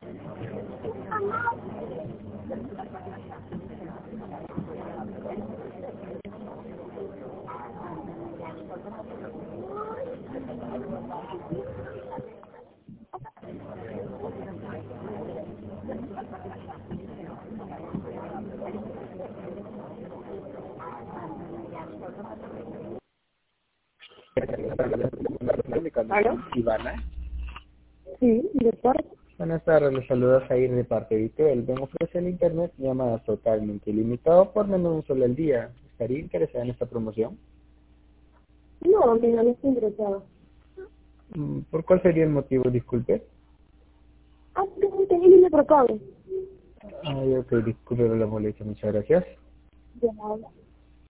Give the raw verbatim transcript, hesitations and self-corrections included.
¿Aló? Ivana. Sí, director. Buenas tardes, les saluda Jair de parte de Vitel. Vengo a ofrecer el internet llamadas totalmente ilimitado por menos de un solo al día. ¿Estaría interesada en esta promoción? No, mira, no estoy interesado. Mm, ¿Por cuál sería el motivo? Disculpe. Ah, no, te línea por cable. Ay, ok, disculpe la molestia, muchas gracias. Ya,